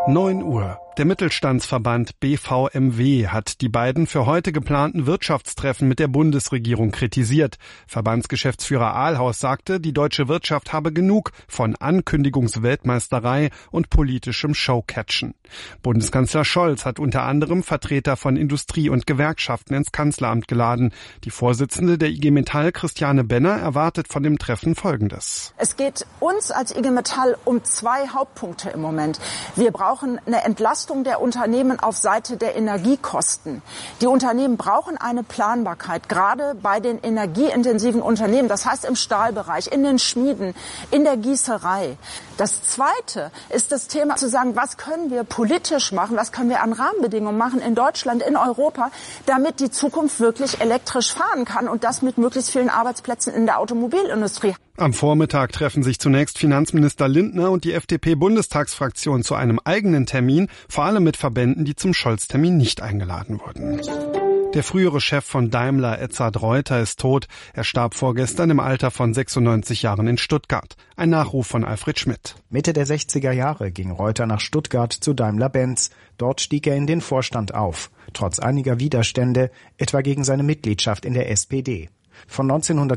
9 Uhr. Der Mittelstandsverband BVMW hat die beiden für heute geplanten Wirtschaftstreffen mit der Bundesregierung kritisiert. Verbandsgeschäftsführer Ahlhaus sagte, die deutsche Wirtschaft habe genug von Ankündigungsweltmeisterei und politischem Showcatchen. Bundeskanzler Scholz hat unter anderem Vertreter von Industrie und Gewerkschaften ins Kanzleramt geladen. Die Vorsitzende der IG Metall, Christiane Benner, erwartet von dem Treffen Folgendes. Es geht uns als IG Metall um 2 Hauptpunkte im Moment. Wir brauchen eine Entlastung der Unternehmen auf Seite der Energiekosten. Die Unternehmen brauchen eine Planbarkeit, gerade bei den energieintensiven Unternehmen, das heißt im Stahlbereich, in den Schmieden, in der Gießerei. Das Zweite ist das Thema zu sagen, was können wir politisch machen, was können wir an Rahmenbedingungen machen in Deutschland, in Europa, damit die Zukunft wirklich elektrisch fahren kann und das mit möglichst vielen Arbeitsplätzen in der Automobilindustrie. Am Vormittag treffen sich zunächst Finanzminister Lindner und die FDP-Bundestagsfraktion zu einem eigenen Termin, vor allem mit Verbänden, die zum Scholz-Termin nicht eingeladen wurden. Der frühere Chef von Daimler, Edzard Reuter, ist tot. Er starb vorgestern im Alter von 96 Jahren in Stuttgart. Ein Nachruf von Alfred Schmidt. Mitte der 60er Jahre ging Reuter nach Stuttgart zu Daimler-Benz. Dort stieg er in den Vorstand auf, trotz einiger Widerstände, etwa gegen seine Mitgliedschaft in der SPD. Von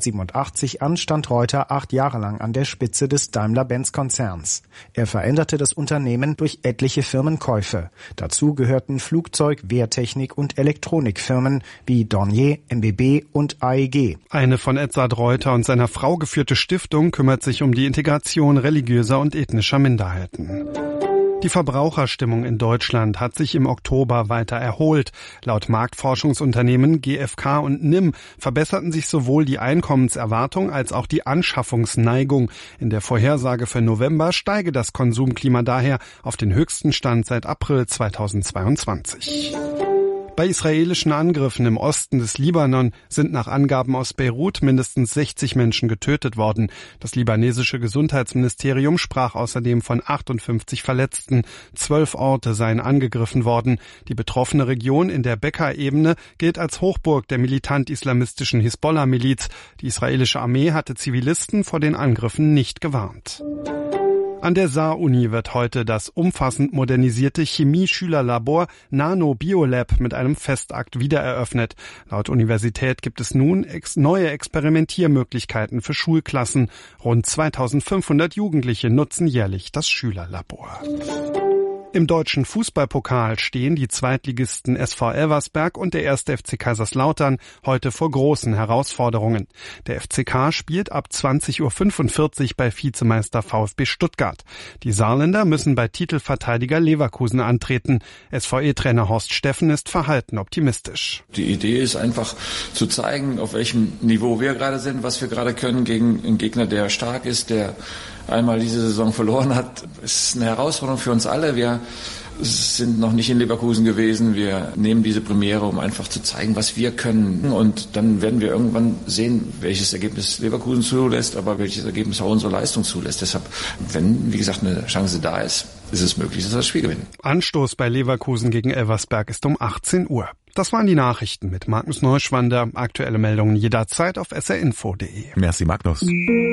1987 an stand Reuter 8 Jahre lang an der Spitze des Daimler-Benz-Konzerns. Er veränderte das Unternehmen durch etliche Firmenkäufe. Dazu gehörten Flugzeug-, Wehrtechnik- und Elektronikfirmen wie Dornier, MBB und AEG. Eine von Edzard Reuter und seiner Frau geführte Stiftung kümmert sich um die Integration religiöser und ethnischer Minderheiten. Die Verbraucherstimmung in Deutschland hat sich im Oktober weiter erholt. Laut Marktforschungsunternehmen GfK und NIM verbesserten sich sowohl die Einkommenserwartung als auch die Anschaffungsneigung. In der Vorhersage für November steige das Konsumklima daher auf den höchsten Stand seit April 2022. Bei israelischen Angriffen im Osten des Libanon sind nach Angaben aus Beirut mindestens 60 Menschen getötet worden. Das libanesische Gesundheitsministerium sprach außerdem von 58 Verletzten. 12 Orte seien angegriffen worden. Die betroffene Region in der Bekaa-Ebene gilt als Hochburg der militant-islamistischen Hisbollah-Miliz. Die israelische Armee hatte Zivilisten vor den Angriffen nicht gewarnt. An der Saar-Uni wird heute das umfassend modernisierte Chemie-Schülerlabor Nano Biolab mit einem Festakt wiedereröffnet. Laut Universität gibt es nun neue Experimentiermöglichkeiten für Schulklassen. Rund 2500 Jugendliche nutzen jährlich das Schülerlabor. Im deutschen Fußballpokal stehen die Zweitligisten SV Elversberg und der 1. FC Kaiserslautern heute vor großen Herausforderungen. Der FCK spielt ab 20:45 Uhr bei Vizemeister VfB Stuttgart. Die Saarländer müssen bei Titelverteidiger Leverkusen antreten. SVE-Trainer Horst Steffen ist verhalten optimistisch. Die Idee ist einfach zu zeigen, auf welchem Niveau wir gerade sind, was wir gerade können gegen einen Gegner, der stark ist, der einmal diese Saison verloren hat. Es ist eine Herausforderung für uns alle. Wir sind noch nicht in Leverkusen gewesen. Wir nehmen diese Premiere, um einfach zu zeigen, was wir können. Und dann werden wir irgendwann sehen, welches Ergebnis Leverkusen zulässt, aber welches Ergebnis auch unsere Leistung zulässt. Deshalb, wenn, wie gesagt, eine Chance da ist, ist es möglich, dass wir das Spiel gewinnen. Anstoß bei Leverkusen gegen Elversberg ist um 18 Uhr. Das waren die Nachrichten mit Magnus Neuschwander. Aktuelle Meldungen jederzeit auf srinfo.de. Merci, Magnus.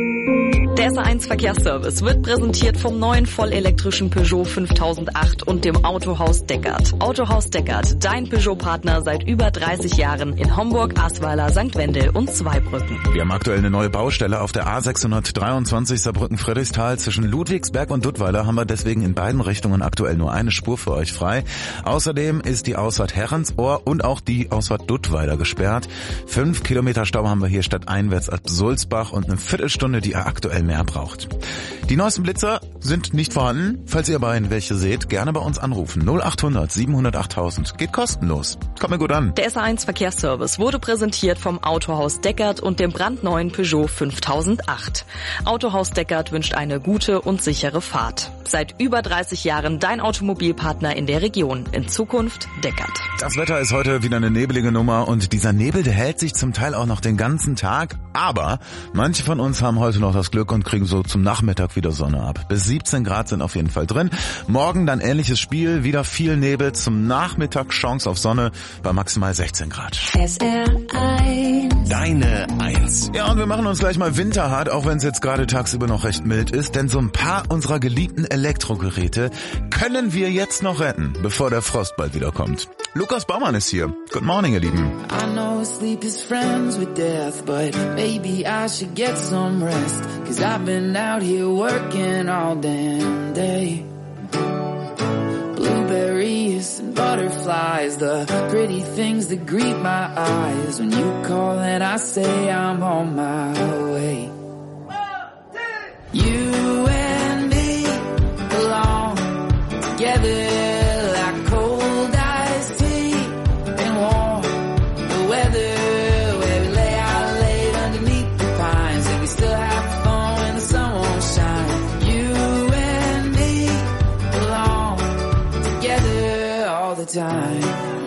Der SR1 Verkehrsservice wird präsentiert vom neuen vollelektrischen Peugeot 5008 und dem Autohaus Deckert. Autohaus Deckert, dein Peugeot-Partner seit über 30 Jahren in Homburg, Asweiler, St. Wendel und Zweibrücken. Wir haben aktuell eine neue Baustelle auf der A623 Saarbrücken-Friedrichsthal. Zwischen Ludwigsberg und Duttweiler haben wir deswegen in beiden Richtungen aktuell nur eine Spur für euch frei. Außerdem ist die Ausfahrt Herrensohr und auch die Ausfahrt Duttweiler gesperrt. 5 Kilometer Stau haben wir hier stadteinwärts ab Sulzbach und eine Viertelstunde, die ihr aktuell mehr braucht. Die neuesten Blitzer sind nicht vorhanden. Falls ihr aber welche seht, gerne bei uns anrufen. 0800 700 8000. Geht kostenlos. Kommt mir gut an. Der SR1 Verkehrsservice wurde präsentiert vom Autohaus Deckert und dem brandneuen Peugeot 5008. Autohaus Deckert wünscht eine gute und sichere Fahrt. Seit über 30 Jahren dein Automobilpartner in der Region. In Zukunft Deckert. Das Wetter ist heute wieder eine nebelige Nummer und dieser Nebel, der hält sich zum Teil auch noch den ganzen Tag. Aber manche von uns haben heute noch das Glück und kriegen so zum Nachmittag wieder Sonne ab. Bis 17 Grad sind auf jeden Fall drin. Morgen dann ähnliches Spiel, wieder viel Nebel, zum Nachmittag Chance auf Sonne bei maximal 16 Grad. SR1. Deine 1. Ja, und wir machen uns gleich mal winterhart, auch wenn es jetzt gerade tagsüber noch recht mild ist, denn so ein paar unserer geliebten Elektrogeräte können wir jetzt noch retten, bevor der Frost bald wieder kommt. Lukas Baumann ist hier. Good morning, ihr Lieben. I know sleep is friends with death, but maybe I should get some rest, 'cause I've been out here working all damn day. Blueberries and butterflies, the pretty things that greet my eyes. When you call and I say I'm on my way. You and me belong together like cold iced tea and warm the weather, where we lay out late underneath the pines, and we still have fun when the sun won't shine. You and me belong together all the time.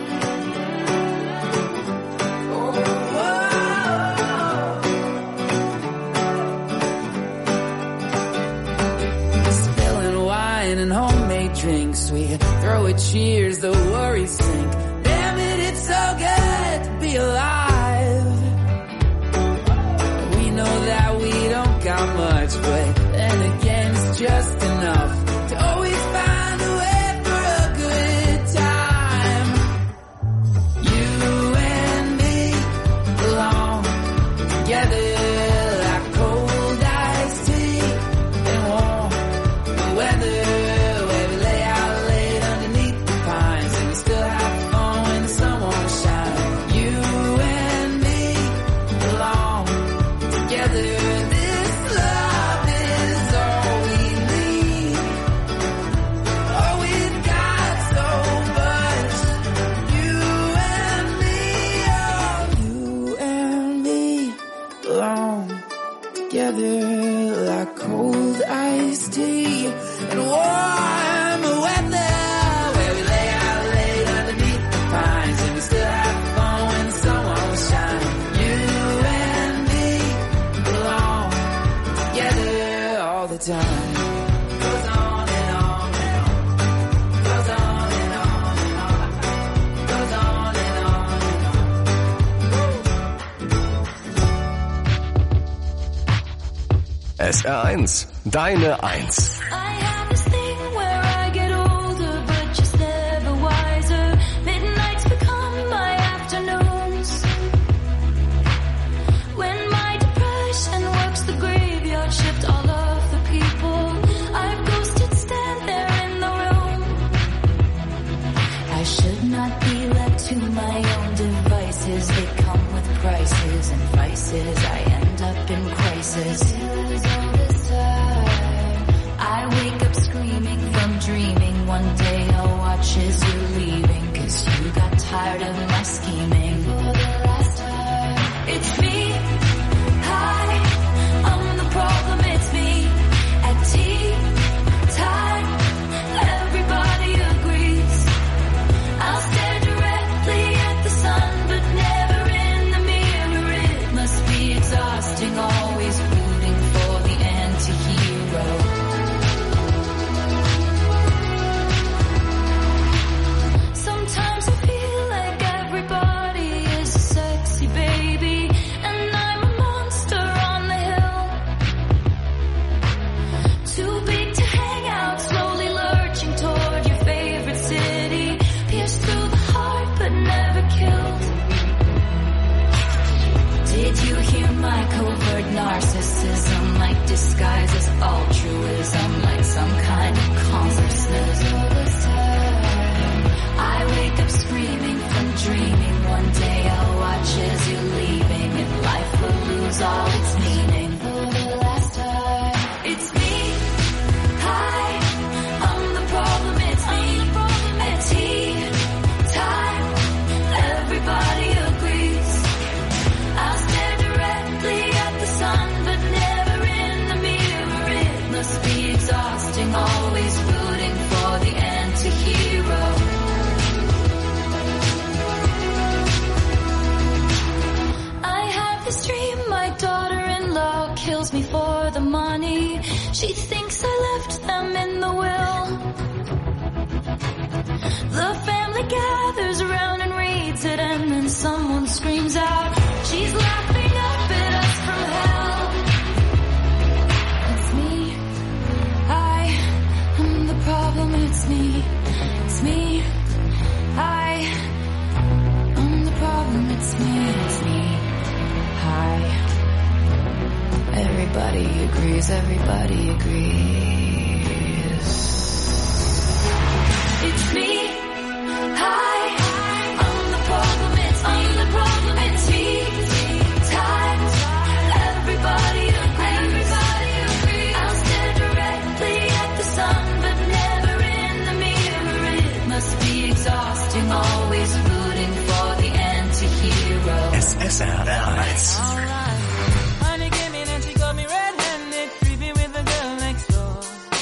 And homemade drinks, we throw at cheers, the worries sink. Damn it, it's so good to be alive. We know that we don't got much, but then again it's just enough to always find a way for a good time. You and me belong together like cold iced tea and warm the weather. Like cold iced tea and warm weather, where we lay out late underneath the pines, and we still have fun when the sun won't shine. You and me belong together all the time. Goes on and on and on. Goes on and on and on. Goes on and on and on. SR1, deine 1. To my own devices, they come with prices and vices. I end up in crisis. I wake up screaming from dreaming. One day I'll watch as you're leaving, 'cause you got tired of my scheming. For the last time, it's me. Hi, I'm the problem, it's me. At tea time, everybody agrees. I'll stare directly at the sun, but never in the mirror. It must be exhausting, always rooting for the anti-hero. Sometimes I feel like everybody is a sexy baby, and I'm a monster on the hill. Too big to hang out, slowly lurching toward your favorite city. Pierced through the heart, but never killed. Did you hear my covert narcissism? Like disguise as altruism, like some kind of consciousness. I wake up screaming from dreaming. One day I'll watch as you're leaving, and life will lose all its meaning. For the last time, it's me. Hi, I'm the problem, it's me. At tea time, everybody agrees. I'll stare directly at the sun, but never in the mirror. It must be exhausting, always rooting for the anti-hero. I have this dream, my daughter days everybody agrees. It's me. Hi. I'm the problem. It's me. Tight. Everybody agrees. I'll stare directly at the sun, but never in the mirror. It must be exhausting, always rooting for the anti-hero. SSR1. Honey came in and she got me red-handed, creepy with the girl next door.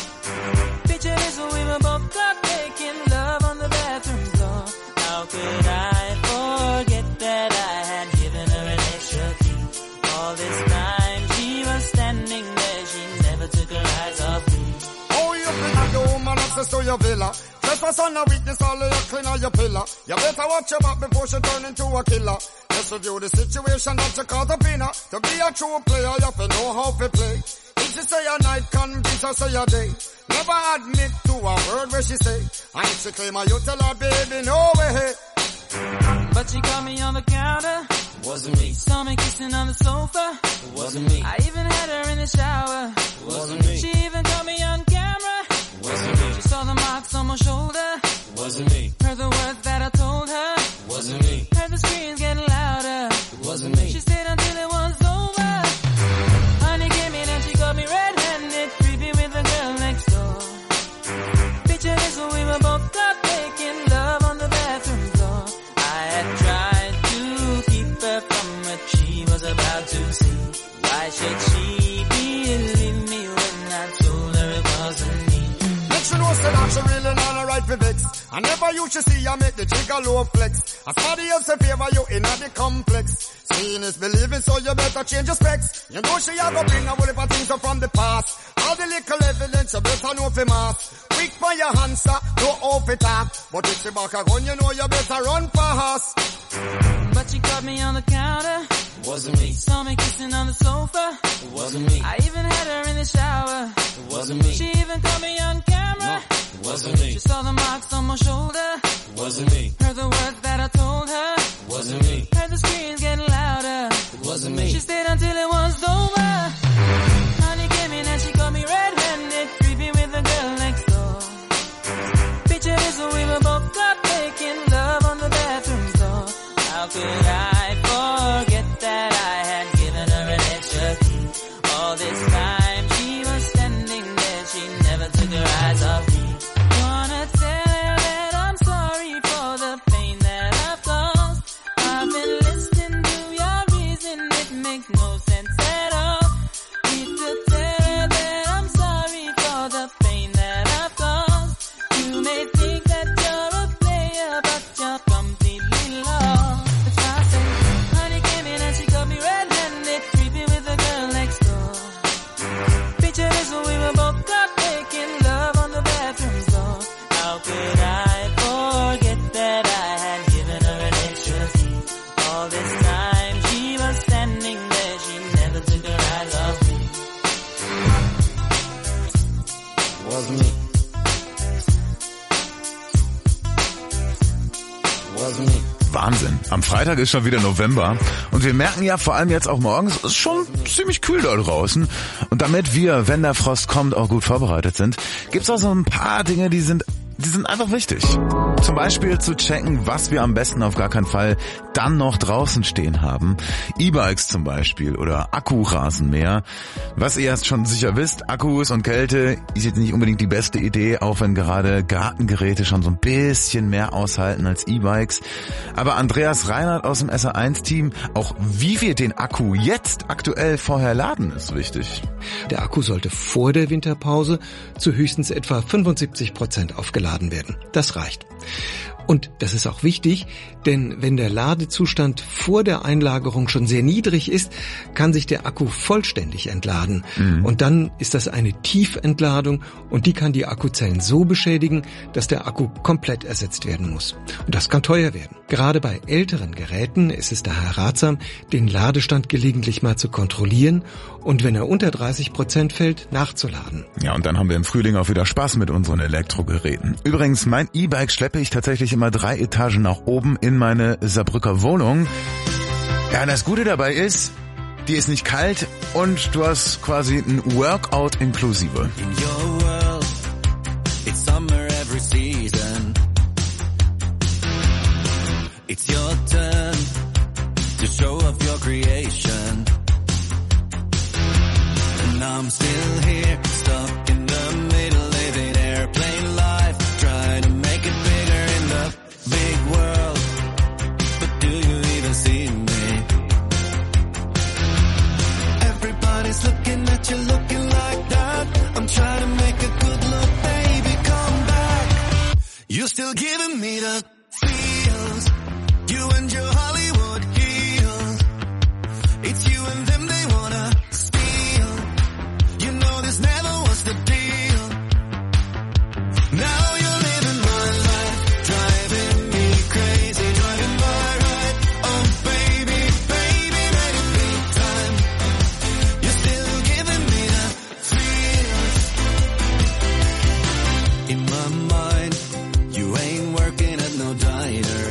Picture this, we were both caught making love on the bathroom floor. How could I forget that I had given her an extra key? All this time she was standing there, she never took her eyes off me. Oh, you bring a your woman access to your villa. Trespass on a weakness, all of your clean on your pillar. You better watch your back before she turn into a killer. Just review the situation that you call the pinner. To be a true player, you have to know how to play. If she say a night, convince her say a day. Never admit to a word where she say. And if she claim her, you tell her, baby, no way. But she caught me on the counter. Wasn't me. Saw me kissing on the sofa. Wasn't me. I even had her in the shower. Wasn't me. She even caught me on camera. Wasn't me. She saw the marks on my shoulder. Wasn't me. Heard the words that I told her. Wasn't me. Heard the screams getting louder. Wasn't me. She stayed until it was over. Honey came in and she got me red-handed, creepy with the girl next door. Picture this, we were both caught making love on the bathroom floor. I had tried to keep her from what she was about to see. Why should she believe me when I told her it wasn't me? Make sure know say that she really not alright for vex. I never used to see you make the trigger low flex. As somebody else in favor you in the complex. Seeing is believing, so you better change your specs. You know she a go bring a whole heap of things up from the past. All the little evidence you better know for mass. Quick for your answer, no off it up. But if she back a gun, you know you better run fast. But she caught me on the counter. Wasn't me. Saw me kissing on the sofa. Wasn't me. I even had her in the shower. Wasn't me. She even caught me on camera. Wasn't me. She saw the marks on my shoulder. Wasn't me. Heard the words that I told her. Wasn't me. Heard the screams getting louder. Wasn't me. She stayed until it was over. Honey came in and she got me red-handed, creepy with the girl next door. Picture this, we were both caught making love on the bathroom floor. How could I forget that I had given her an extra key? All this time she was standing there, she never took her eyes off me. Wanna tell her that I'm sorry for the pain that I've caused. I've been listening to your reason, it makes no sense at all. Need to tell her that I'm sorry for the pain that I've caused. You may think that you're a player, but you're completely lost. That's why I say, honey came in and she got me red-handed, creepy with the girl next door. Picture this, we were both caught making love on the bathroom floor. How could I forget that I had given her an extra key? All this time she was standing there, she never took her eyes off me. Wasn't me. Wasn't me. Wahnsinn. Am Freitag ist schon wieder November und wir merken ja vor allem jetzt auch morgens, es ist schon ziemlich kühl da draußen. Und damit wir, wenn der Frost kommt, auch gut vorbereitet sind, gibt's auch so ein paar Dinge, die sind einfach wichtig. Zum Beispiel zu checken, was wir am besten auf gar keinen Fall dann noch draußen stehen haben. E-Bikes zum Beispiel oder Akkurasenmäher. Was ihr jetzt schon sicher wisst, Akkus und Kälte ist jetzt nicht unbedingt die beste Idee, auch wenn gerade Gartengeräte schon so ein bisschen mehr aushalten als E-Bikes. Aber Andreas Reinhardt aus dem SR1-Team, auch wie wir den Akku jetzt aktuell vorher laden, ist wichtig. Der Akku sollte vor der Winterpause zu höchstens etwa 75% aufgeladen werden. Das reicht. Und das ist auch wichtig, denn wenn der Ladezustand vor der Einlagerung schon sehr niedrig ist, kann sich der Akku vollständig entladen. Und dann ist das eine Tiefentladung und die kann die Akkuzellen so beschädigen, dass der Akku komplett ersetzt werden muss. Und das kann teuer werden. Gerade bei älteren Geräten ist es daher ratsam, den Ladestand gelegentlich mal zu kontrollieren und wenn er unter 30% fällt, nachzuladen. Ja, und dann haben wir im Frühling auch wieder Spaß mit unseren Elektrogeräten. Übrigens, mein E-Bike schleppe ich tatsächlich immer 3 Etagen nach oben in meine Saarbrücker Wohnung. Ja, und das Gute dabei ist, die ist nicht kalt und du hast quasi ein Workout inklusive. In your world, it's summer every season. It's your turn to show off your creation. And I'm still here, stuck in the middle, living airplane life, trying to make it bigger in the big world. But do you even see me? Everybody's looking at you, looking like that. I'm trying to make a good look, baby, come back. You're still giving me the feels. You and your Hollywood heels. It's you and them they wanna steal. You know this never was the deal. Now you're living my life, driving me crazy, driving my ride. Oh baby, baby, let it be time. You're still giving me the feels. In my mind, you ain't working at no diner.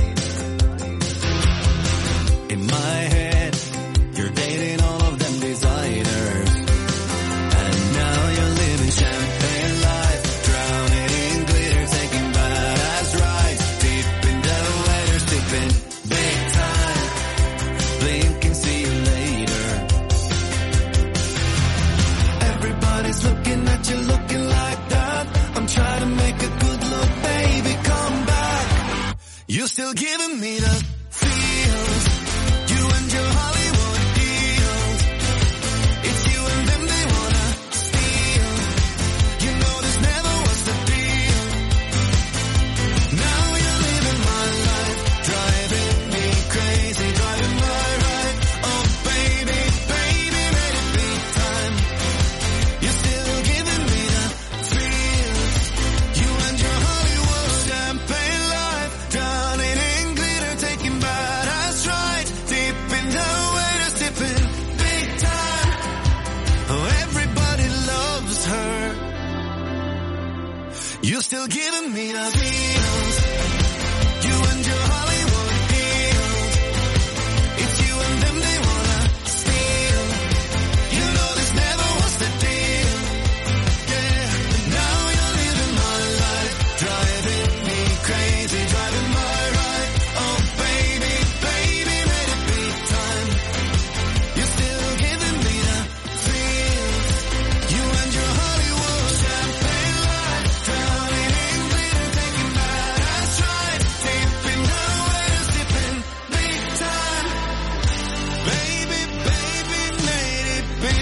In my head, you're dating all of them designers. And now you're living champagne life, drowning in glitter, taking badass rides, deep in the weather, sipping big time, blinking, see you later. Everybody's looking at you, looking like that. I'm trying to make a good look, baby, come back. You're still giving me the feels. You and your Hollywood heels. It's you and them they wanna steal. You know this never was the deal. Now you're living my life, driving me crazy, driving my ride. Oh baby, baby, let it be time. You're still giving me the feels. You and your Hollywood champagne life, drowning in glitter, taking badass rides, deep in the water, sipping big time. Oh, everybody loves her. You're still giving me the feels. You and your Hollywood heels. It's you and them they wanna steal. You know this never was the deal. Yeah, now you're living my life, driving me crazy, driving my ride. Oh baby, baby, let it be time. You're still giving me the feels. You and your Hollywood champagne life, drowning in glitter, taking badass rides, deep in the water, sipping big time. Baby, baby, let it be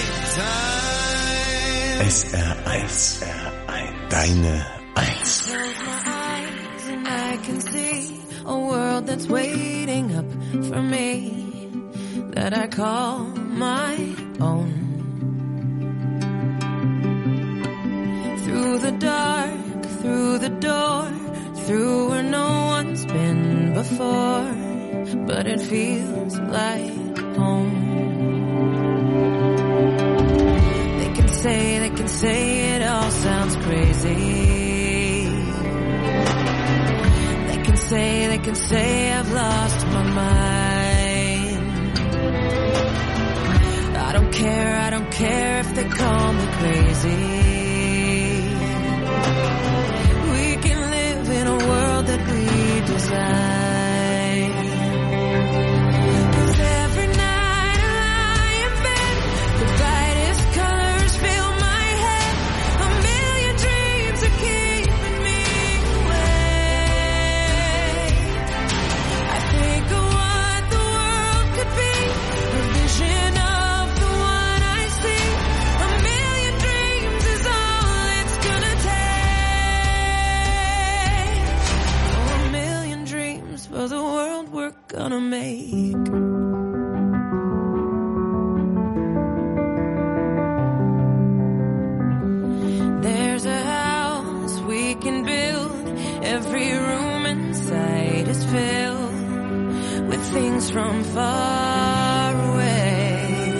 time. SR1. Deine 1. Close my eyes and I can see a world that's waiting up for me, that I call my own. Through the dark, through the door, through where no one's been before, but it feels like home. They can say it all sounds crazy. They can say I've lost my mind. I don't care if they call me crazy. We can live in a world that we design. 'Cause every night I lie in bed, the brightest colors fill my head. A million dreams are keeping me awake. I think of what the world could be, a vision of the one I see. A million dreams is all it's gonna take. Oh, a million dreams for the world we're gonna make. There's a house we can build. Every room inside is filled with things from far away.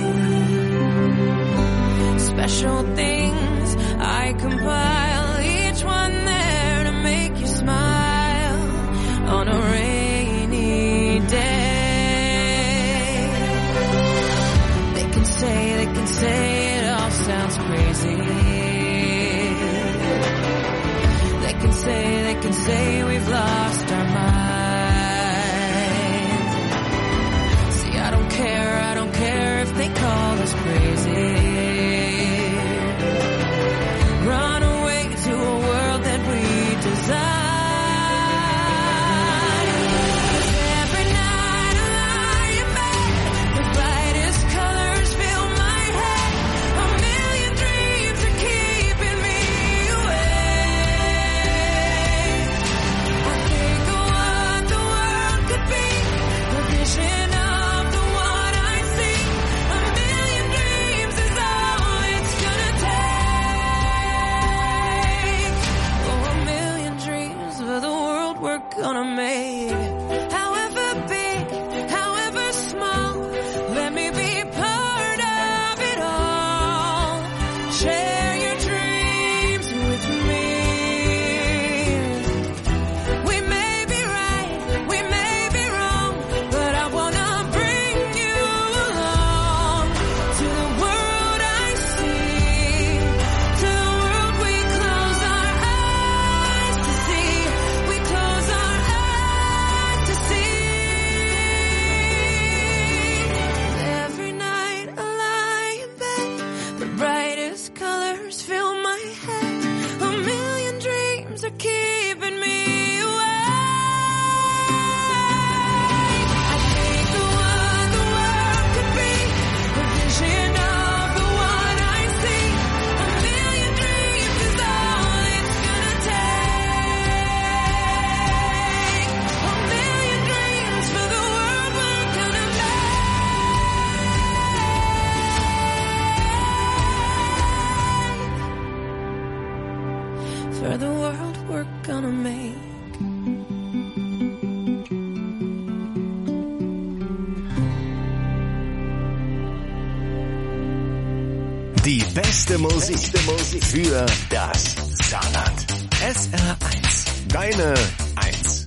Special things I compile, each one there to make you smile on a rainy day. can say we've lost our minds. See, I don't care if they call us crazy. Run away to a world that we desire. Gonna make, however big, however small, let me be part of it all. Share your dreams with me. We may be right, we may be wrong, but I wanna bring you along to the world I see, to the world we close our eyes to see. We close our to see. Every night I lie in bed, the brightest colors fill my head. A million dreams are keeping me awake. I think the world could be, the vision of the one I see. A million dreams is all it's gonna take. A million dreams for the world we're gonna make. For the world we're gonna make. Die beste Musik für das Saarland. SR1. Deine Eins.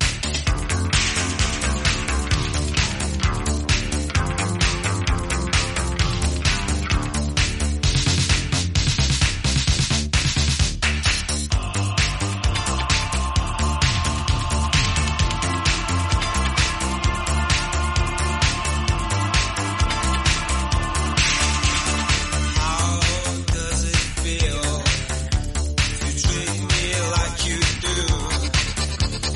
Treat me like you do.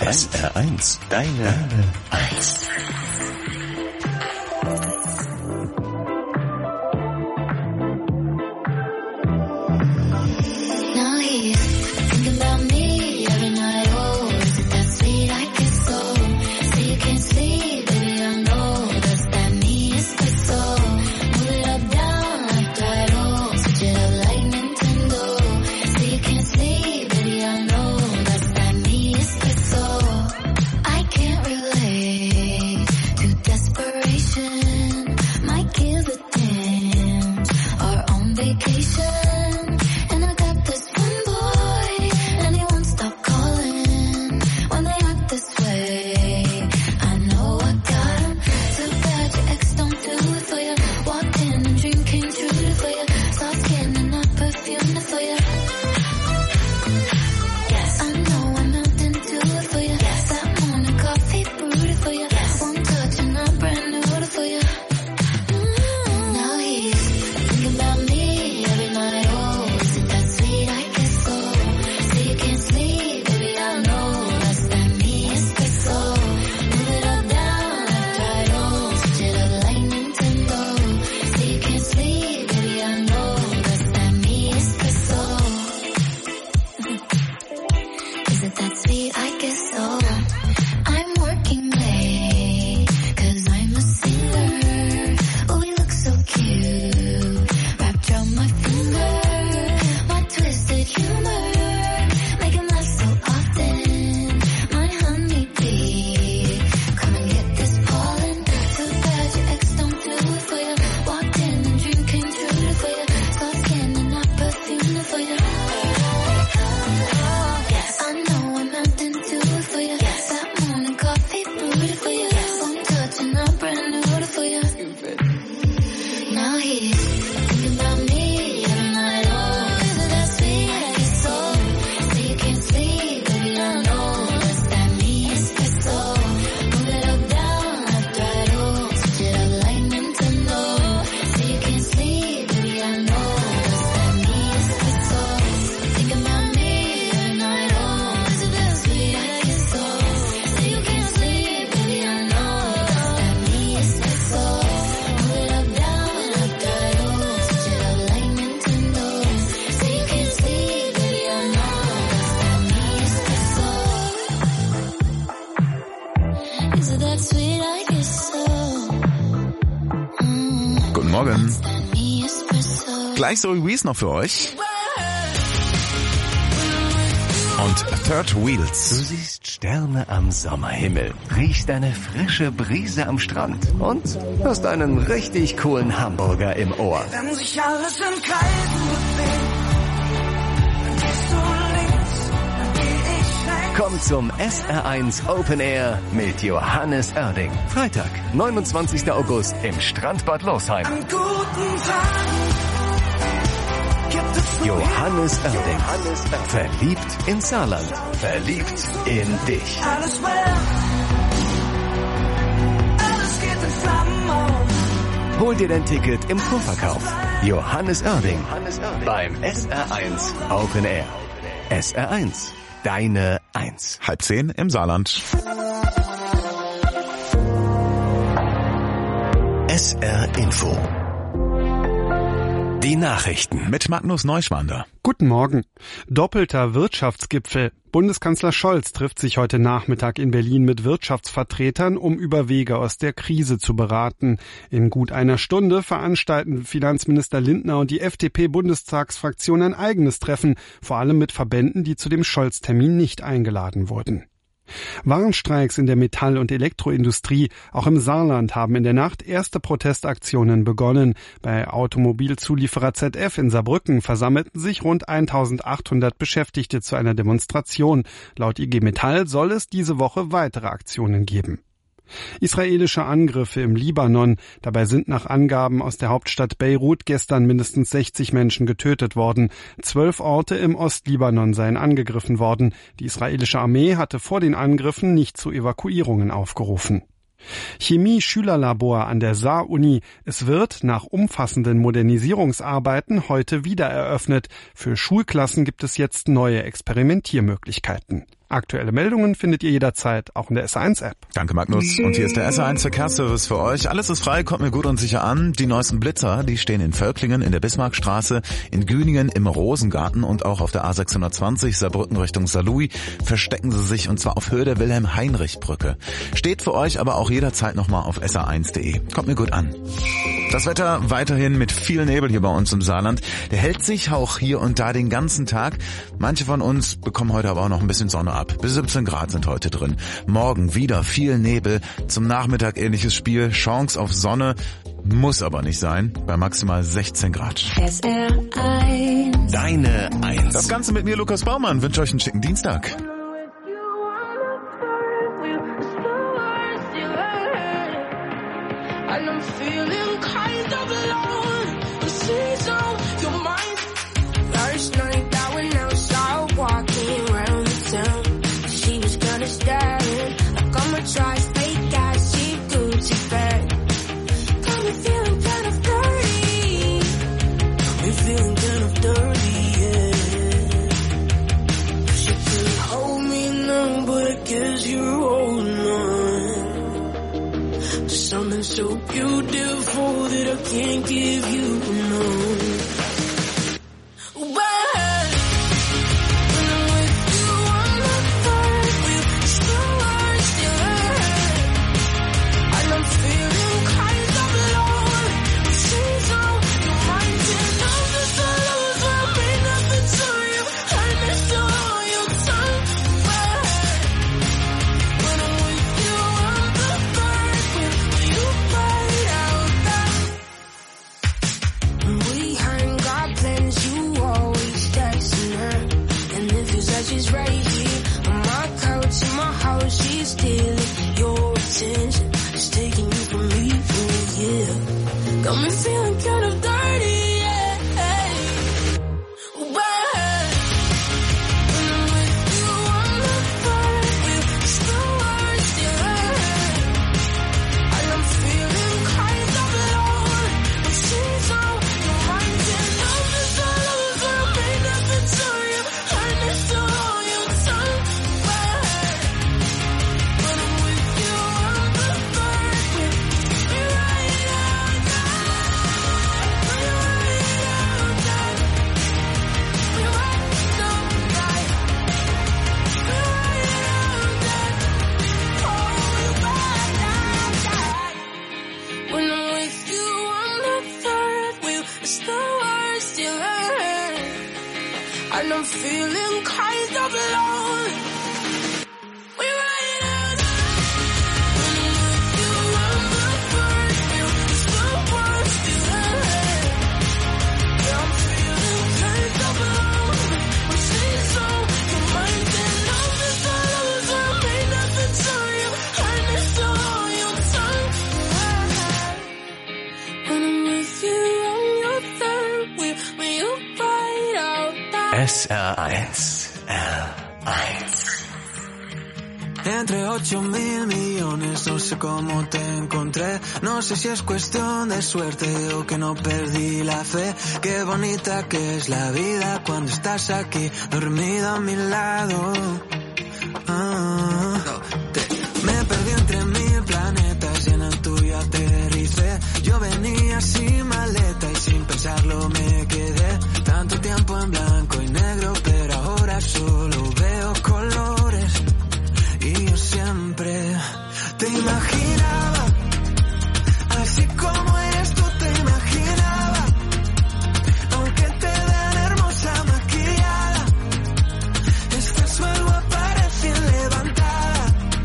SR1, deine Eins. Guten Morgen. Gleich so wie es noch für euch. Und Third Wheels. Du siehst Sterne am Sommerhimmel, riechst eine frische Brise am Strand und hast einen richtig coolen Hamburger im Ohr. Wenn sich alles im Kreisen bewegt, dann gehst du links, dann geh ich rechts. Komm zum SR1 Open Air mit Johannes Oerding. Freitag, 29. August im Strandbad Losheim. An guten Tagen gibt es nur Johannes Oerding. Verliebt in Saarland. Verliebt in dich. alles well. Alles geht in Flammen auf. Hol dir dein Ticket im Vorverkauf. Johannes Oerding beim SR1 Open Air. SR1, deine Eins. 9:30 im Saarland. SR Info. Die Nachrichten Mit Magnus Neuschwander. Guten Morgen. Doppelter Wirtschaftsgipfel. Bundeskanzler Scholz trifft sich heute Nachmittag in Berlin mit Wirtschaftsvertretern, um über Wege aus der Krise zu beraten. In gut einer Stunde veranstalten Finanzminister Lindner und die FDP-Bundestagsfraktion ein eigenes Treffen, vor allem mit Verbänden, die zu dem Scholz-Termin nicht eingeladen wurden. Warnstreiks in der Metall- und Elektroindustrie, auch im Saarland, haben in der Nacht erste Protestaktionen begonnen. Bei Automobilzulieferer ZF in Saarbrücken versammelten sich rund 1800 Beschäftigte zu einer Demonstration. Laut IG Metall soll es diese Woche weitere Aktionen geben. Israelische Angriffe im Libanon. Dabei sind nach Angaben aus der Hauptstadt Beirut gestern mindestens 60 Menschen getötet worden. 12 Orte im Ostlibanon seien angegriffen worden. Die israelische Armee hatte vor den Angriffen nicht zu Evakuierungen aufgerufen. Chemie-Schülerlabor an der Saar-Uni. Es wird nach umfassenden Modernisierungsarbeiten heute wieder eröffnet. Für Schulklassen gibt es jetzt neue Experimentiermöglichkeiten. Aktuelle Meldungen findet ihr jederzeit auch in der SR1-App. Danke, Magnus. Und hier ist der SR1 Verkehrsservice für euch. Alles ist frei, kommt mir gut und sicher an. Die neuesten Blitzer, die stehen in Völklingen, in der Bismarckstraße, in Güningen, im Rosengarten und auch auf der A620 Saarbrücken Richtung Saarlouis verstecken sie sich, und zwar auf Höhe der Wilhelm-Heinrich-Brücke. Steht für euch aber auch jederzeit nochmal auf sr1.de. Kommt mir gut an. Das Wetter weiterhin mit viel Nebel hier bei uns im Saarland. Der hält sich auch hier und da den ganzen Tag. Manche von uns bekommen heute aber auch noch ein bisschen Sonne ab. Bis 17 Grad sind heute drin. Morgen wieder viel Nebel. Zum Nachmittag ähnliches Spiel. Chance auf Sonne. Muss aber nicht sein. Bei maximal 16 Grad. SR1. Deine 1. Das Ganze mit mir, Lukas Baumann. Wünsche euch einen schicken Dienstag. And I'm feeling kind of alone. The seas on your mind. Last night I went outside walking around the town. She was kinda staring like I'ma try fake ass cheap Gucci bag. Got me feeling kind of dirty. Got me feeling kind of dirty, yeah. She couldn't hold me now, but I guess you're holding on. Something so beautiful that I can't give you, no. But when I'm with you, I'm not third wheel. Still hurt, still hurt. And I'm feeling kind of alone. The she's on your mind and all the sorrows I made nothing to you. And it's still on your tongue. But when I'm with you, I'm the third wheel. You fight out that. We ain't got plans, you always texting her. And it feels like she's right here on my couch in my house. She's stealing your attention, just taking you from me, oh yeah. Got me feeling kind of dirty, yeah. But when I'm with you, I'm the third wheel. Still hurt, still hurt. And I'm feeling kind of alone. But she's on your mind and all the sorrows I made nothing to you. And it's still on your tongue. But when I'm with you, I'm the third wheel. We ride it out now. We ride it out now. We ride it out now. We ride it out now. Oh, we ride it out now. When I'm with you, I'm the third wheel. It's the worst still hurt. And I'm feeling kind of alone. We ride it out. When I'm with you, I'm the third wheel. It's the worst still hurt. Yeah, I'm feeling kind of alone. When she's on your mind and all the sorrows I made nothing to you. And it's still on your tongue. When I'm with you, I'm your third wheel. When you fight out that. SR1. R1. Entre 8.000 millones, no sé cómo te encontré. No sé si es cuestión de suerte o que no perdí la fe. Qué bonita que es la vida cuando estás aquí, dormida a mi lado. Me perdí entre 1000 planetas y en el tuyo aterricé. Yo venía sin maleta y sin pensarlo me quedé. Tanto tiempo en blanco y negro, pero ahora solo veo colores. Y yo siempre te imaginaba, así como eres tú te imaginaba. Aunque te vean hermosa maquillada, estás mal guapa recién levantada.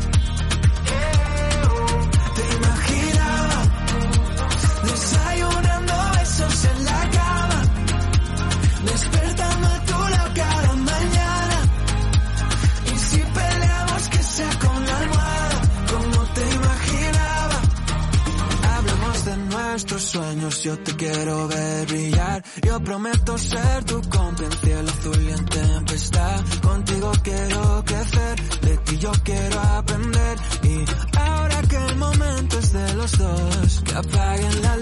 Te imaginaba desayunando besos en la cama, despertando a tu lado cada mañana. Y si peleamos que sea con la almohada, como te imaginaba. Hablemos de nuestros sueños, yo te quiero ver brillar. Yo prometo ser tu cómplice en cielo azul y en tempestad. Contigo quiero crecer, de ti yo quiero aprender. Y ahora que el momento es de los dos, que apaguen la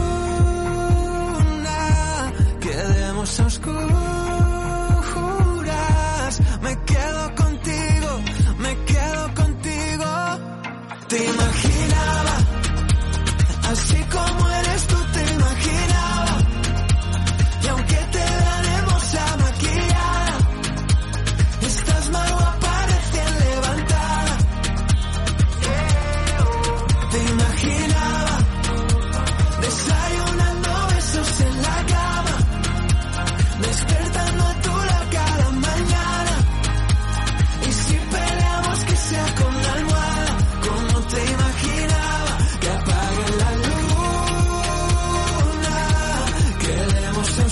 luna, quedemos a oscuras. Me quedo contigo te imaginaba, así como eres tú te imaginaba, y aunque te vean hermosa maquillada, estás más guapa recién levantada. Te imaginaba desayunando besos en la cama, despertando a tu lado cada mañana, y si peleamos que sea con la almohada, como te imaginaba, que apague la luna, quedemos a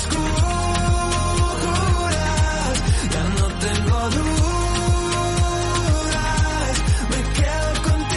oscuras, ya no tengo dudas, me quedo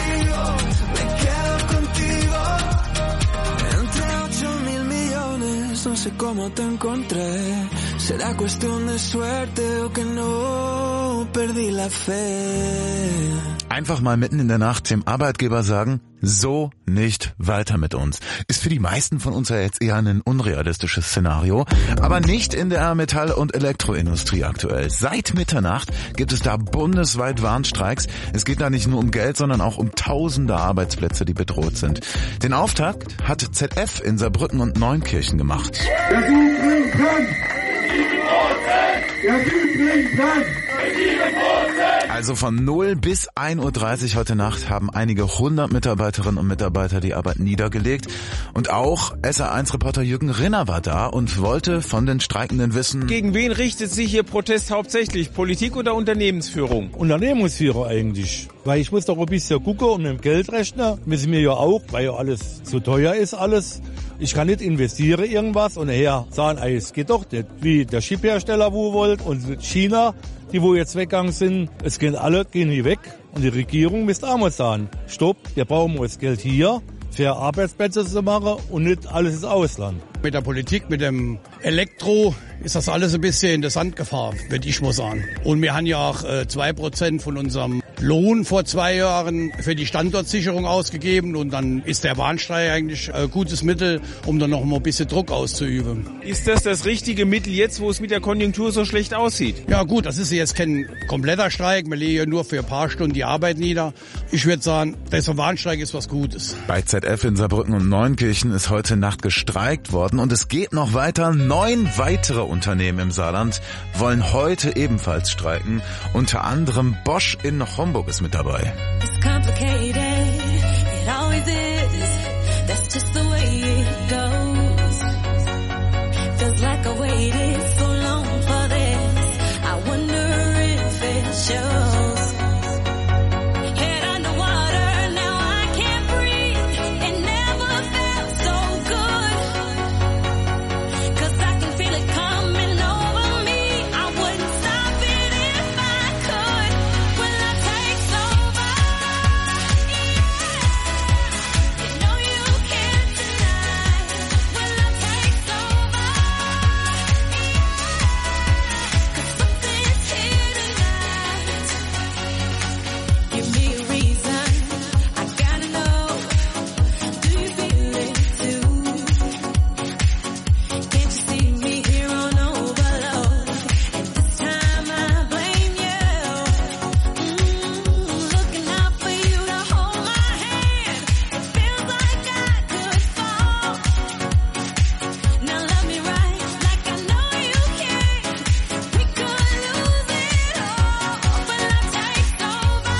contigo, entre 8.000 millones, no sé cómo te encontré, será cuestión de suerte o que no perdí la fe. Einfach mal mitten in der Nacht dem Arbeitgeber sagen, so nicht weiter mit uns. Ist für die meisten von uns ja jetzt eher ein unrealistisches Szenario, aber nicht in der Metall- und Elektroindustrie aktuell. Seit Mitternacht gibt es da bundesweit Warnstreiks. Es geht da nicht nur um Geld, sondern auch um tausende Arbeitsplätze, die bedroht sind. Den Auftakt hat ZF in Saarbrücken und Neunkirchen gemacht. Also von 0 bis 1.30 Uhr heute Nacht haben einige 100 Mitarbeiterinnen und Mitarbeiter die Arbeit niedergelegt. Und auch SR1-Reporter Jürgen Rinner war da und wollte von den Streikenden wissen: Gegen wen richtet sich Ihr Protest hauptsächlich? Politik oder Unternehmensführung? Unternehmensführer eigentlich. Weil ich muss doch ein bisschen gucken und mit dem Geldrechner müssen wir ja auch, weil ja alles zu teuer ist alles. Ich kann nicht investieren irgendwas und nachher sagen, ey, es geht doch nicht. Wie der Chiphersteller, wo wollt, und China, die wo jetzt weggegangen sind, es gehen hier weg. Und die Regierung müsste auch mal sagen, stopp, wir brauchen das Geld hier für Arbeitsplätze zu machen und nicht alles ins Ausland. Mit der Politik, mit dem Elektro ist das alles ein bisschen in den Sand gefahren, würde ich mal sagen. Und wir haben ja auch 2% von unserem Lohn vor 2 Jahren für die Standortsicherung ausgegeben und dann ist der Warnstreik eigentlich ein gutes Mittel, um dann noch mal ein bisschen Druck auszuüben. Ist das richtige Mittel jetzt, wo es mit der Konjunktur so schlecht aussieht? Ja gut, das ist jetzt kein kompletter Streik, wir legen ja nur für ein paar Stunden die Arbeit nieder. Ich würde sagen, dieser Warnstreik ist was Gutes. Bei ZF in Saarbrücken und Neunkirchen ist heute Nacht gestreikt worden und es geht noch weiter. 9 weitere Unternehmen im Saarland wollen heute ebenfalls streiken. Unter anderem Bosch in Homburg ist mit dabei. It's complicated, it always is. That's just the way it goes. Feels like I waited so long for this. I wonder if it shows. Head underwater, now I can't breathe. It never felt so good. 'Cause I can feel it coming over me. I wouldn't stop it if I could. Will I take over? You know you can't deny. Will I take over? 'Cause something's here tonight. Give me a reason. I gotta know. Do you feel it too? Can't you see me here on overload? And this time I blame you. Looking out for you to hold my hand. It feels like I could fall. Now love me right, like I know you can. We could lose it all. Will I take over?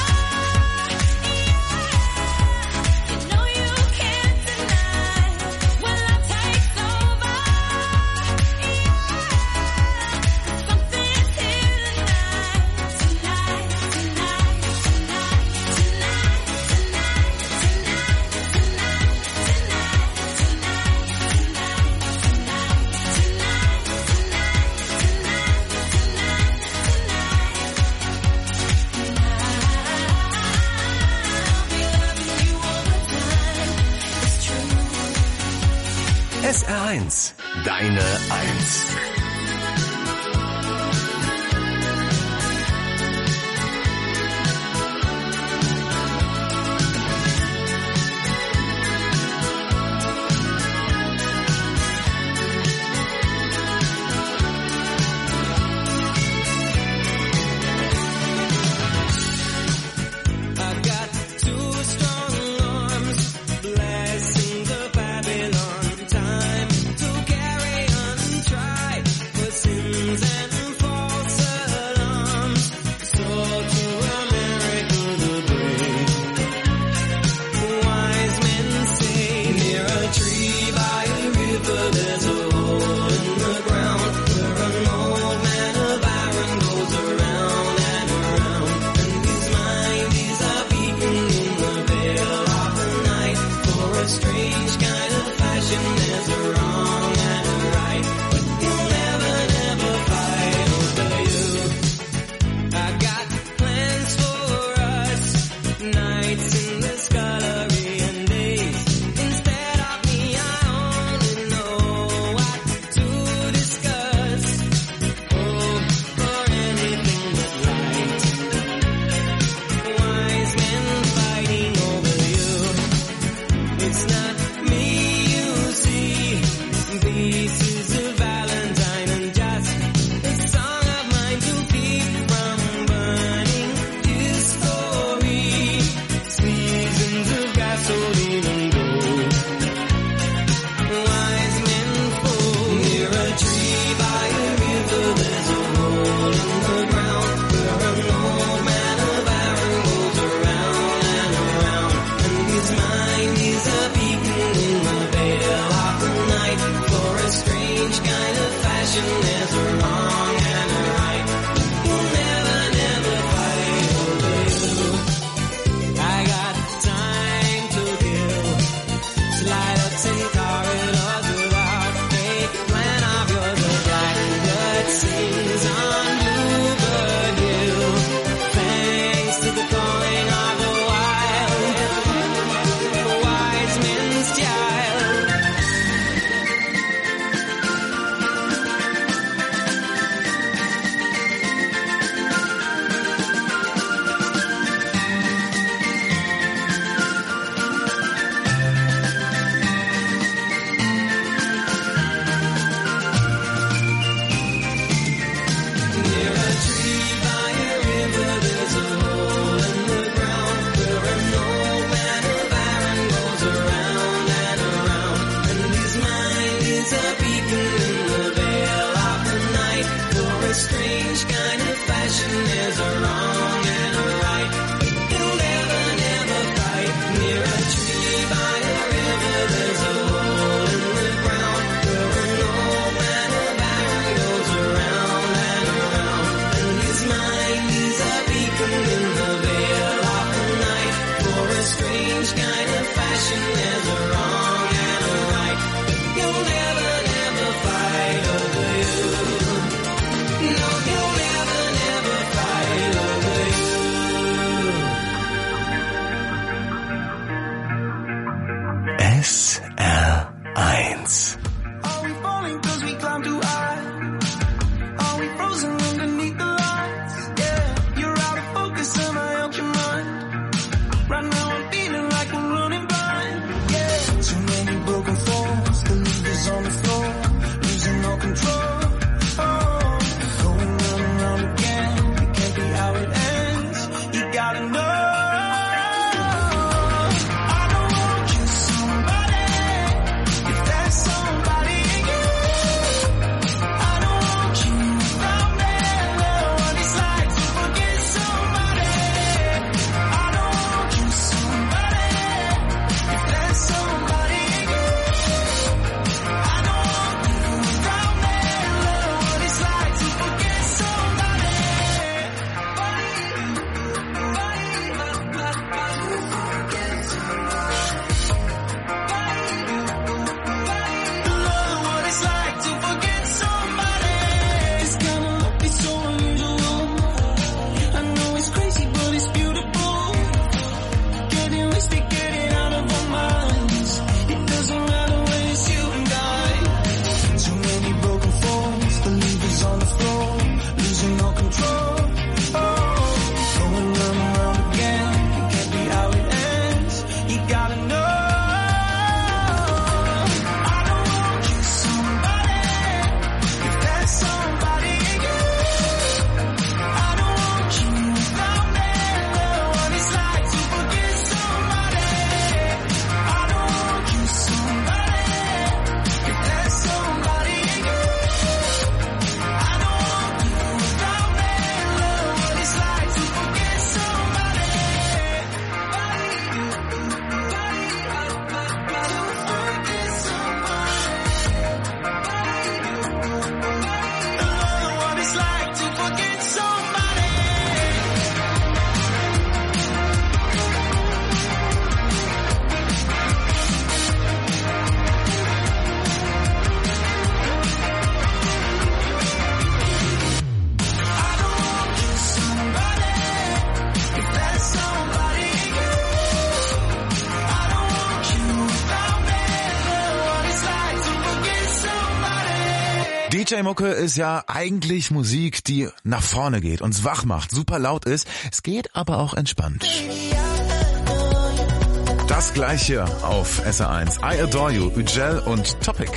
You know you can't deny. Will I take over? Something's here tonight, SR1, deine Eins. I've got 2 strong strange kind of fashion. There's a wrong and a right, but you'll never, never fight over you. I got plans for us, nights in the scullery and days. Instead of me, I only know what to discuss. Oh, for anything but right. Wise men fighting over you. It's not me you see. This is a valentine and just a song of mine to keep from burning this story. Seasons of gasoline and gold. Wise men fall near a tree by a river. There's a hole in the ground where an old man of iron goes around and around, and his mind is a beacon in the veil of the night. For a strange kind of fashion, there's a wrong and a right. You'll never, never fight over you. I got time to kill, so light up city corridors without a plan of yours. The blackbird sings on Bluebird Hill, thanks to the calling of the wild, the wise men's child. Near a tree by a river, there's a hole in the ground where an old man of iron goes around and around, and his mind is a beacon in the veil of the night. For a strange kind of fashion, there's a wrong and a right. You'll never, never fight. Near a tree by a river, there's a hole in the ground where an old man of iron goes around and around, and his mind is a beacon in the veil of the night. For a strange kind of fashion, there's a wrong and a right. You'll never, never fight over you. No, you'll never, never fight over you. SR1. Are we falling 'cause we climb too high? Are we frozen underneath the lights? Yeah, you're out of focus and I out your mind. Right now I'm feeling like I'm running blind. Yeah, too many broken falls, the levers on the floor, losing all control. Oh, going round and round again, it can't be how it ends. You gotta know. I don't want you somebody, if there's somebody in you. I don't want you without me, know what it's like to forget somebody. I don't want you somebody, if there's somebody in you. I don't want you without me, know what it's like to forget somebody. Know what it's like to forget somebody. This kind of love is so unusual. I know it's crazy, but it's beautiful. Getting wasted, getting out of our minds. It doesn't matter when it's you and I. Too many broken falls, the levers on the floor, losing all control. Oh, going round and round again, it can't be how it ends. You gotta know. I don't want you somebody, if there's somebody in you. I don't want you without me, know what it's like to forget somebody. I don't want you somebody, if there's somebody in you. I don't want you without me, know what it's like to forget somebody. DJ-Mucke ist ja eigentlich Musik, die nach vorne geht, uns wach macht, super laut ist. Es geht aber auch entspannt. Das gleiche auf SR1. I Adore You, Ücel und Topic.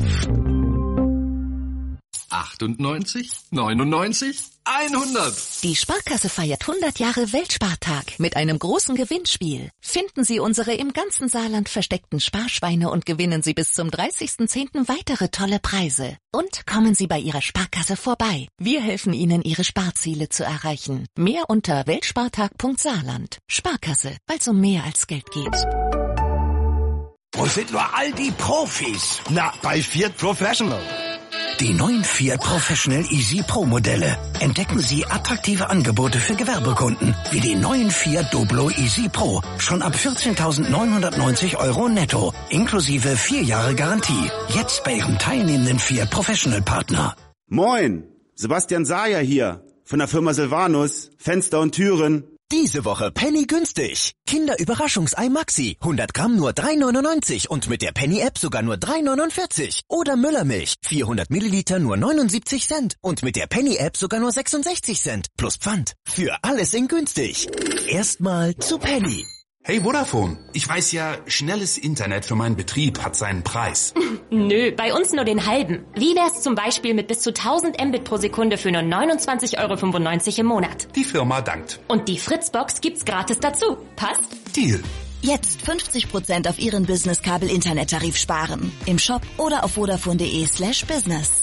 98, 99, 100. Die Sparkasse feiert 100 Jahre Weltspartag mit einem großen Gewinnspiel. Finden Sie unsere im ganzen Saarland versteckten Sparschweine und gewinnen Sie bis zum 30.10. weitere tolle Preise. Und kommen Sie bei Ihrer Sparkasse vorbei. Wir helfen Ihnen, Ihre Sparziele zu erreichen. Mehr unter weltspartag.saarland. Sparkasse, weil es um mehr als Geld geht. Wo sind nur all die Profis? Na, bei Fiat Professional. Die neuen Fiat Professional Easy Pro Modelle. Entdecken Sie attraktive Angebote für Gewerbekunden, wie die neuen Fiat Doblo Easy Pro. Schon ab 14.990 € netto, inklusive 4 Jahre Garantie. Jetzt bei Ihrem teilnehmenden Fiat Professional Partner. Moin, Sebastian Sayer hier, von der Firma Silvanus, Fenster und Türen. Diese Woche Penny günstig. Kinderüberraschungsei Maxi, 100 Gramm nur 3,99 und mit der Penny-App sogar nur 3,49. Oder Müllermilch, 400 Milliliter nur 79 Cent und mit der Penny-App sogar nur 66 Cent. Plus Pfand. Für alles in günstig. Erstmal zu Penny. Hey Vodafone, ich weiß ja, schnelles Internet für meinen Betrieb hat seinen Preis. Nö, bei uns nur den halben. Wie wär's zum Beispiel mit bis zu 1000 Mbit pro Sekunde für nur 29,95 € im Monat? Die Firma dankt. Und die Fritzbox gibt's gratis dazu. Passt? Deal. Jetzt 50% auf Ihren Business-Kabel-Internettarif sparen. Im Shop oder auf vodafone.de/business.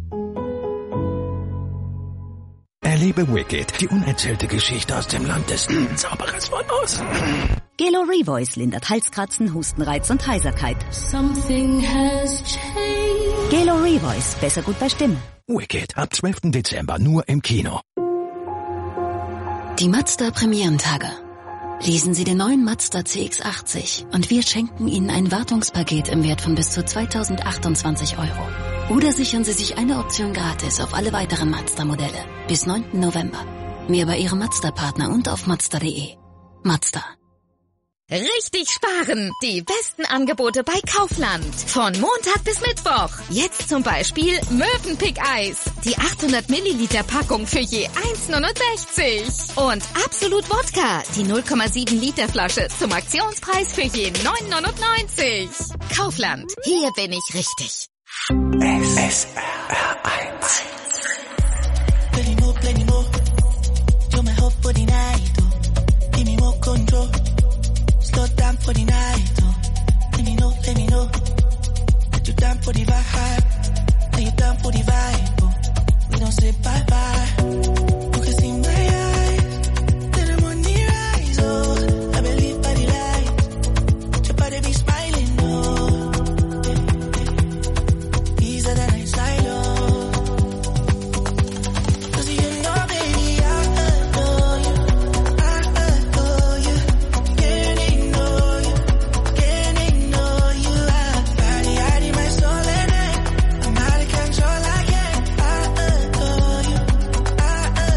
Erlebe Wicked, die unerzählte Geschichte aus dem Land des Zauberers von Oz. Gelo Revoice lindert Halskratzen, Hustenreiz und Heiserkeit. Something has changed. Gelo Revoice, besser gut bei Stimme. Wicked, ab 12. Dezember nur im Kino. Die Mazda Premierentage. Lesen Sie den neuen Mazda CX-80 und wir schenken Ihnen ein Wartungspaket im Wert von bis zu 2.028 €. Oder sichern Sie sich eine Option gratis auf alle weiteren Mazda-Modelle bis 9. November. Mehr bei Ihrem Mazda-Partner und auf Mazda.de. Mazda. Richtig sparen! Die besten Angebote bei Kaufland. Von Montag bis Mittwoch. Jetzt zum Beispiel Mövenpick-Eis. Die 800 Milliliter Packung für je 1,69. Und Absolut Wodka. Die 0,7 Liter Flasche zum Aktionspreis für je 9,99. Kaufland. Hier bin ich richtig. SR1. Plenty more. You're my hope for the night. Give me more control. Slow down for the night. Let me know. That you're down for the vibe. That you're down for the vibe. We don't say bye bye. You can see my eyes. Then I'm on the rise. Oh, I believe by the light. Your body be smiling. Oh. Easier than I silo. Cause you know, baby, I adore you. I adore you. Can't ignore you. Can't ignore you. Hide in my soul and I'm out of control. I can't. I adore you. I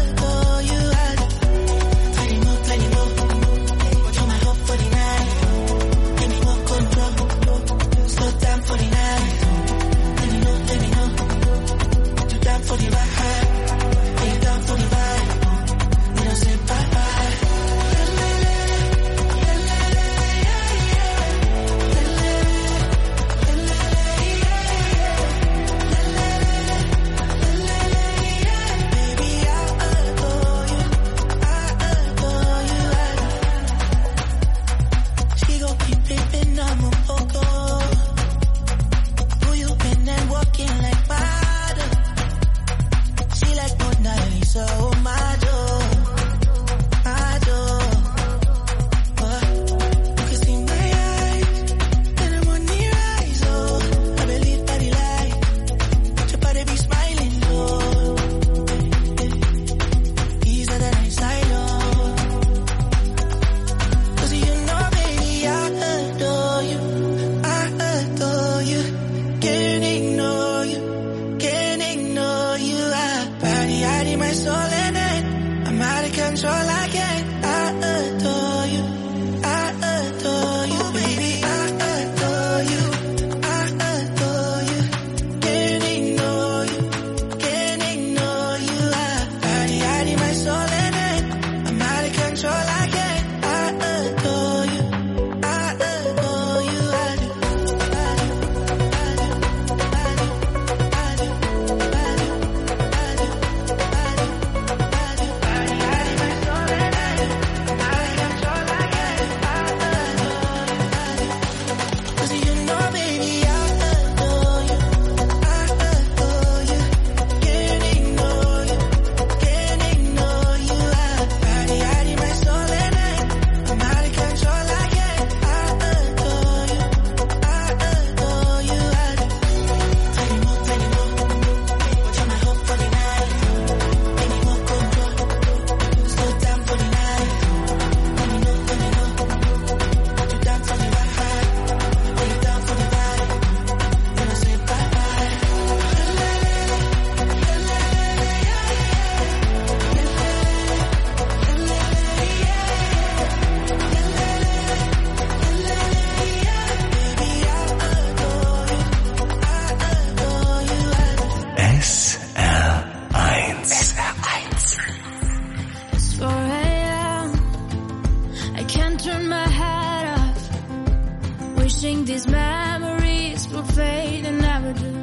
Wishing these memories will fade and never do.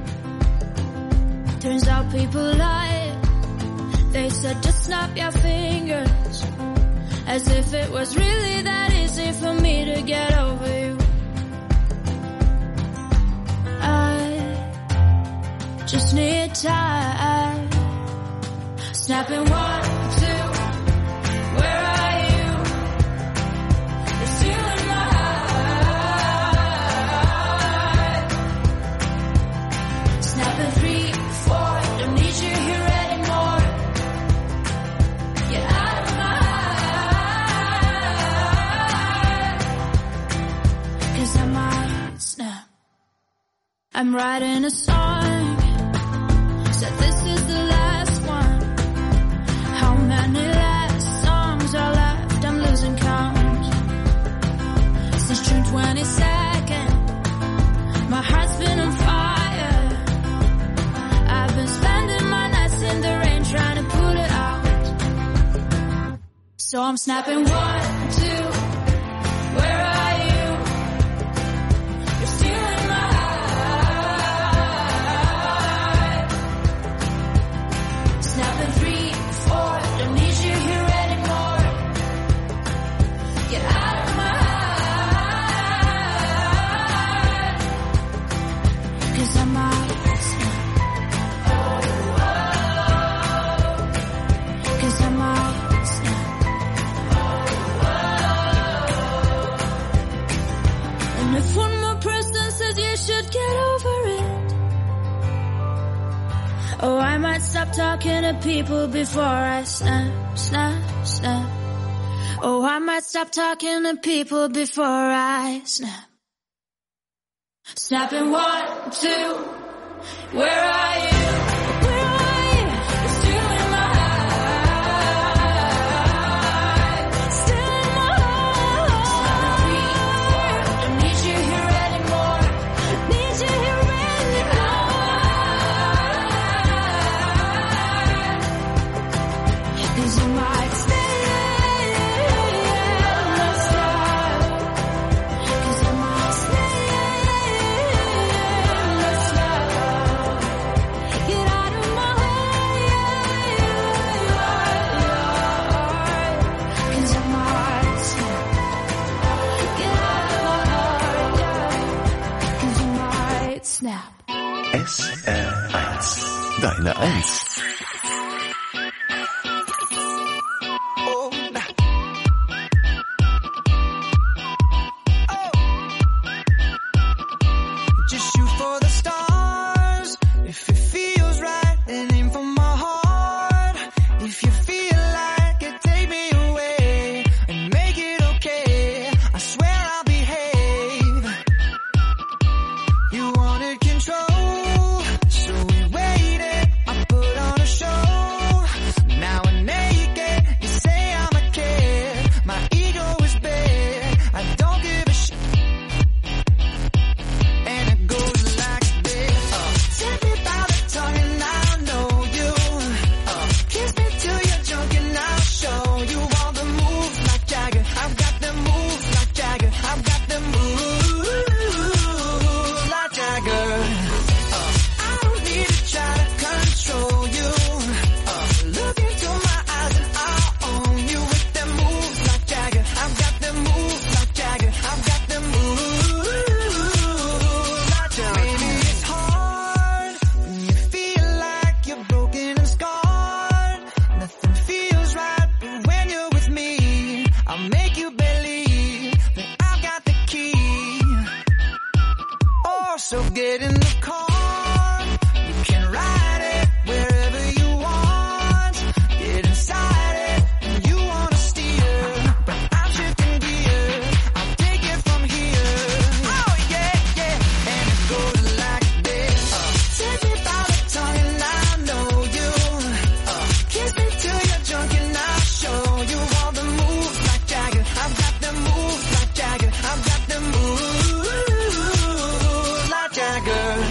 Turns out people lie. They said just snap your fingers, as if it was really that easy for me to get over you. I just need time. Snapping 1, 2, where are you? You're still in my heart. Snapping 3, 4, don't need you here anymore. Get out of my heart. 'Cause I might snap. I'm writing a song, said this is the last one. How many last songs are left? I'm losing count. Since June 22nd, my heart's been on fire. I've been spending my nights in the rain trying to put it out. So I'm snapping 1, 2, where are you? You're still in my heart. Snapping 3, 4, don't need you here anymore. Get out of my heart. 'Cause I might snap. 'Cause I might snap. And if one more person says you should get over it, oh, I might stop talking to people before I snap, snap, snap. Oh, I might stop talking to people before I snap. Snapping 1, 2, where are you? Where are you? You're still in my heart. Still in my heart. Snapping 3, 4, don't need you here anymore. Need you here anymore. 'Cause you might stay. Let's stop. 'Cause I might stay. Let's stop. Get out of my heart. 'Cause I might stop. Get out of my heart. 'Cause you might snap. SR1. Deine 1. Just shoot for the stars. If it feels right, then aim for my heart. If you feel like it, take me away and make it okay. I swear I'll behave. You wanted control, so we waited. I put on a show. Now I'm naked. You say I'm a kid. My ego is big. I don't give a shit. And it goes like this. Take me by the tongue and I'll know you. Kiss me till you're drunk and I'll show you all the moves like Jagger. I've got them moves like Jagger. I've got them moves like Jagger. I don't need to try to control you. Look into my eyes and I'll own you with them moves like Jagger. I've got them moves like Jagger. I've got them moves like Jagger. Maybe it's hard when you feel like you're broken and scarred. Nothing feels right, but when you're with me, I'll make you believe that I've got the key. Oh, so get in the car. You can ride it wherever you want. Get inside it and you wanna steer, but I'm shifting gears. I'll take it from here. Oh yeah, yeah. And it goes like this. Take me by the tongue and I'll know you. Kiss me till you're drunk and I'll show you all the moves like Jagger. I've got them moves like Jagger. I've got them moves like Jagger.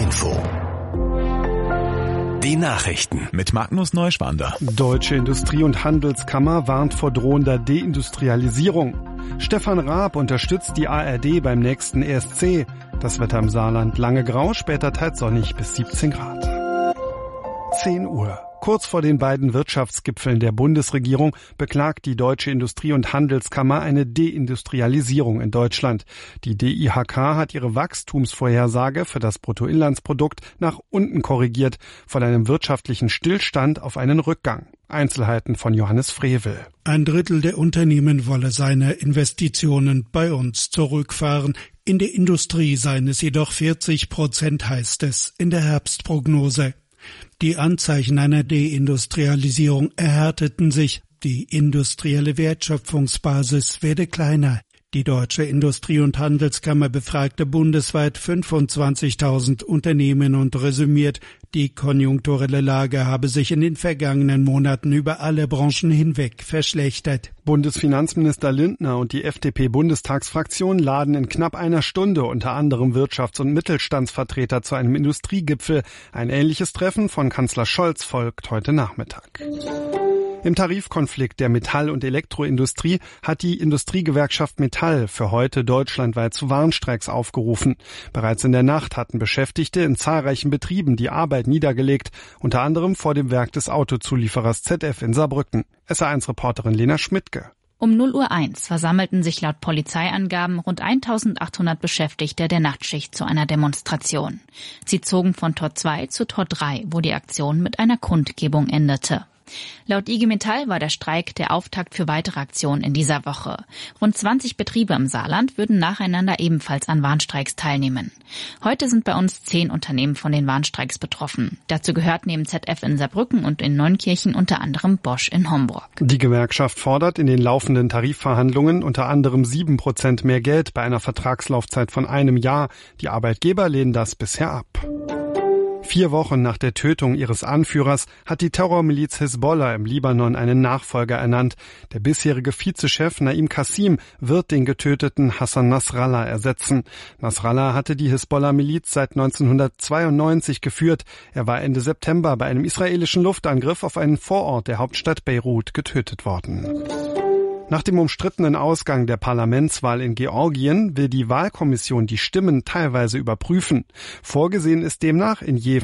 Info. Die Nachrichten mit Magnus Neuschwander. Deutsche Industrie- und Handelskammer warnt vor drohender Deindustrialisierung. Stefan Raab unterstützt die ARD beim nächsten ESC. Das Wetter im Saarland lange grau, später teils sonnig bis 17 Grad. 10 Uhr. Kurz vor den beiden Wirtschaftsgipfeln der Bundesregierung beklagt die Deutsche Industrie- und Handelskammer eine Deindustrialisierung in Deutschland. Die DIHK hat ihre Wachstumsvorhersage für das Bruttoinlandsprodukt nach unten korrigiert, von einem wirtschaftlichen Stillstand auf einen Rückgang. Einzelheiten von Johannes Frevel. 1/3 der Unternehmen wolle seine Investitionen bei uns zurückfahren. In der Industrie seien es jedoch 40%, heißt es in der Herbstprognose. Die Anzeichen einer Deindustrialisierung erhärteten sich. Die industrielle Wertschöpfungsbasis werde kleiner. Die Deutsche Industrie- und Handelskammer befragte bundesweit 25.000 Unternehmen und resümiert, die konjunkturelle Lage habe sich in den vergangenen Monaten über alle Branchen hinweg verschlechtert. Bundesfinanzminister Lindner und die FDP-Bundestagsfraktion laden in knapp einer Stunde unter anderem Wirtschafts- und Mittelstandsvertreter zu einem Industriegipfel. Ein ähnliches Treffen von Kanzler Scholz folgt heute Nachmittag. Im Tarifkonflikt der Metall- und Elektroindustrie hat die Industriegewerkschaft Metall für heute deutschlandweit zu Warnstreiks aufgerufen. Bereits in der Nacht hatten Beschäftigte in zahlreichen Betrieben die Arbeit niedergelegt, unter anderem vor dem Werk des Autozulieferers ZF in Saarbrücken. SR1-Reporterin Lena Schmidtke. Um 0:01 Uhr versammelten sich laut Polizeiangaben rund 1.800 Beschäftigte der Nachtschicht zu einer Demonstration. Sie zogen von Tor 2 zu Tor 3, wo die Aktion mit einer Kundgebung endete. Laut IG Metall war der Streik der Auftakt für weitere Aktionen in dieser Woche. Rund 20 Betriebe im Saarland würden nacheinander ebenfalls an Warnstreiks teilnehmen. Heute sind bei uns 10 Unternehmen von den Warnstreiks betroffen. Dazu gehört neben ZF in Saarbrücken und in Neunkirchen unter anderem Bosch in Homburg. Die Gewerkschaft fordert in den laufenden Tarifverhandlungen unter anderem 7% mehr Geld bei einer Vertragslaufzeit von einem Jahr. Die Arbeitgeber lehnen das bisher ab. 4 Wochen nach der Tötung ihres Anführers hat die Terrormiliz Hisbollah im Libanon einen Nachfolger ernannt. Der bisherige Vizechef Naim Qassim wird den getöteten Hassan Nasrallah ersetzen. Nasrallah hatte die Hisbollah-Miliz seit 1992 geführt. Er war Ende September bei einem israelischen Luftangriff auf einen Vorort der Hauptstadt Beirut getötet worden. Nach dem umstrittenen Ausgang der Parlamentswahl in Georgien will die Wahlkommission die Stimmen teilweise überprüfen. Vorgesehen ist demnach in je